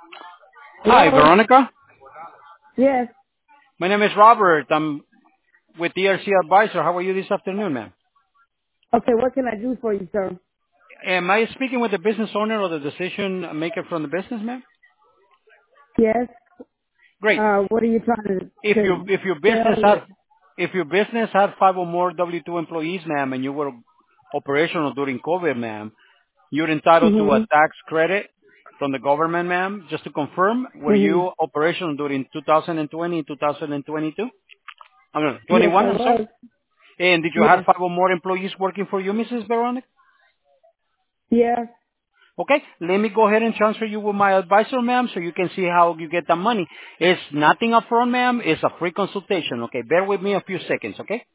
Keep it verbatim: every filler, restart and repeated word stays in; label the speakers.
Speaker 1: Hi,
Speaker 2: Hello?
Speaker 1: Veronica.
Speaker 2: Yes.
Speaker 1: My name is Robert. I'm with E R C Advisor. How are you this afternoon, ma'am?
Speaker 2: Okay, what can I do for you, sir?
Speaker 1: Am I speaking with the business owner or the decision maker from the business, ma'am?
Speaker 2: Yes.
Speaker 1: Great.
Speaker 2: Uh, what are you trying to,
Speaker 1: If your
Speaker 2: to
Speaker 1: if your
Speaker 2: tell
Speaker 1: business
Speaker 2: me?
Speaker 1: had if your business had five or more W two employees, ma'am, and you were operational during COVID, ma'am, you're entitled to a
Speaker 2: Mm-hmm.
Speaker 1: tax credit from the government, ma'am. Just to confirm, were
Speaker 2: Mm-hmm.
Speaker 1: you operational during two thousand twenty and two thousand twenty-two? I mean,
Speaker 2: Yes,
Speaker 1: twenty-one,
Speaker 2: I
Speaker 1: I'm sorry.
Speaker 2: was.
Speaker 1: And did you have
Speaker 2: Yes.
Speaker 1: five or more employees working for you, Missus Veronica?
Speaker 2: Yes.
Speaker 1: Okay, let me go ahead and transfer you with my advisor, ma'am, so you can see how you get the money. It's nothing upfront, ma'am. It's a free consultation. Okay, bear with me a few seconds, okay?